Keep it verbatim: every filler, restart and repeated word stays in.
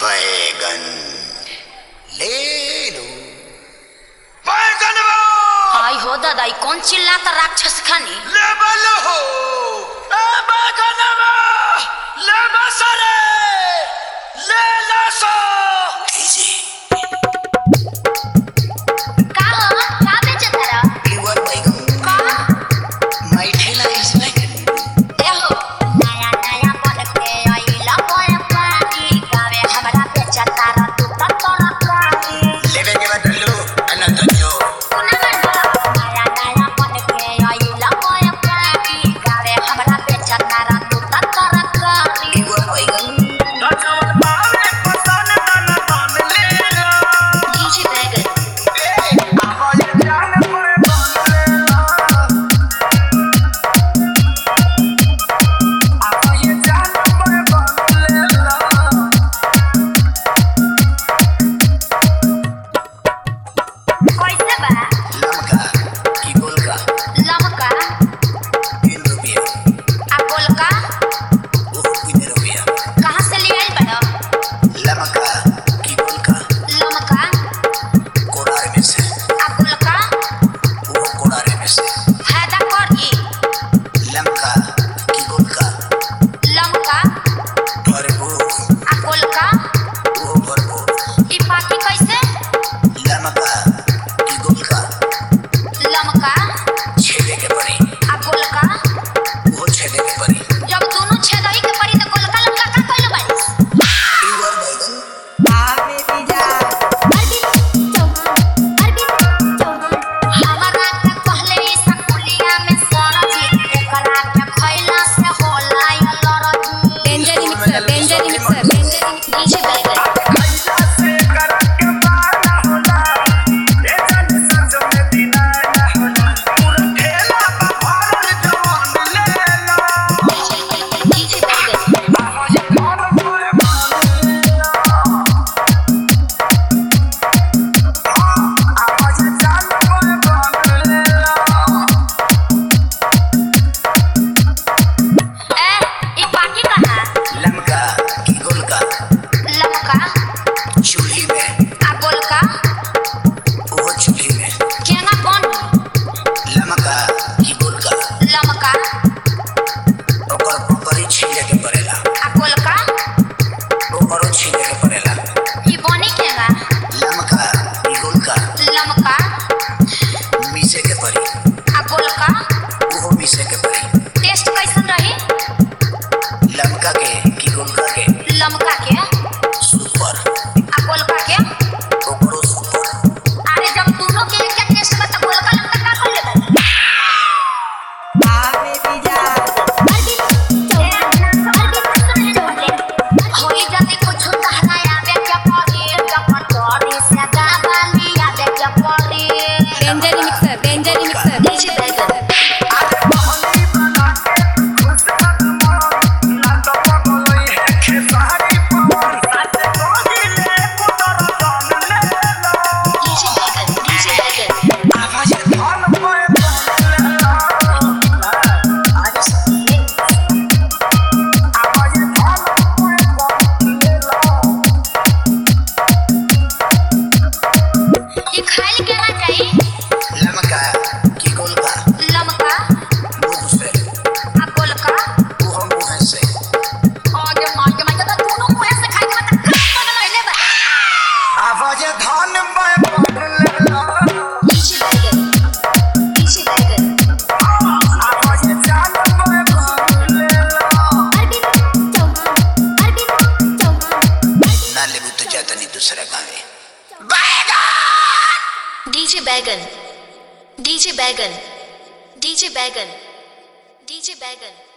बैगन ले लो। बैगन आई हो दादा, कौन चिल्लाता राक्षस खानी? ले बलो हो ए बैगन ले बसरे ले लसो। का हो का बेचत रहा? प्योर बैगन का मैठेला इस बैगन देखो नया नया बन के आइला कोई पानी गावे हमरा बेचत रहा तू त तोरा कानी लेवे के बदलो अनंत जो कुना मन नया नया बन के आइला कोई पानी गावे हमरा बेचत रहा तू त तोरा कानी प्योर बैगन दाचवन पावे पसन तन तन ले लो। डीजे बैगन आवाज जान पर बन ले लो। आवाज जान पर बन ले लो। कैसे बा? लमका की गोलका लमका तीन रुपया आ गोलका वो तीन रुपया। कहां से ले आइल बड़ा? लमका की गोलका लमका कोड़ार में से आ गोलका वो कोड़ार में से। फायदा करी। लमका की गोलका लमका भरपूर आ गोलका वो भरपूर। ई पाकी कैसे? लमका की गोलका लमका छेदे के पड़ी आ गोलका वो छेदे के पड़ी। जब दोनों छेदई के पड़ी त गोलका लमका का कइले बारिस? प्योर बैगन हमरा के कहले ई सकुलिया में सरजी एकरा के खइला से होला ई लरजी। Danger mixer danger mixer danger DJ बैगन ऐसा से कर के माना होला ए जन संग में दिना ना होला। पूरा ठेला भरल जवान ले लो। डीजे बैगन आवाज जान पर बन ले लो। आवाज जान पर बन ले लो। ए ई पाकी कहां? लमका की गोलका लमका चूल्ही में आ गोलका वो चूल्ही में। केना बन? लमका की गोलका लमका ओकर ऊपरी छीले के पड़ेला आ गोलका ऊपरो छीले के पड़ेला। ई बनी केना? लमका की गोलका लमका मीसे के पड़ी आ गोलका वो मीसे के पड़ी। टेस्ट कैसन रही? लमका के की गोलका के लमका के सुपर आ गोलका के ओकरो सुपर। अरे जब दोनों के एक टेस्ट बा त गोलका लमका का कइले बा? होई जदी कुछ तहरा आवे के पड़ी जब तोरी से गावाली आवे के पड़ी। Danger mixer danger mixer DJ बैगन मोहनी बना के खुश कदमा ना तो पगलई है खेसारी पवन साथे कोहिले कुदर जान ले लो। डीजे बैगन डीजे बैगन आवाज थान पर बन ले लो। आज से आवाज थान पर बन ले लो। ई खाइल केना चाही? लमका की गोलका लमका मुंह से आ गोलका वो मुंह से। आगे मार के मैं तो दोनों मुंह से खाई के मत खा लगले बा। आवाज थान पर बन ले लो। डीजे बैगन डीजे बैगन आवाज जान पर बन ले लो। ना लेबू तो जाता नहीं दूसरा गावे। डीजे बैगन डीजे बैगन डीजे बैगन डीजे बैगन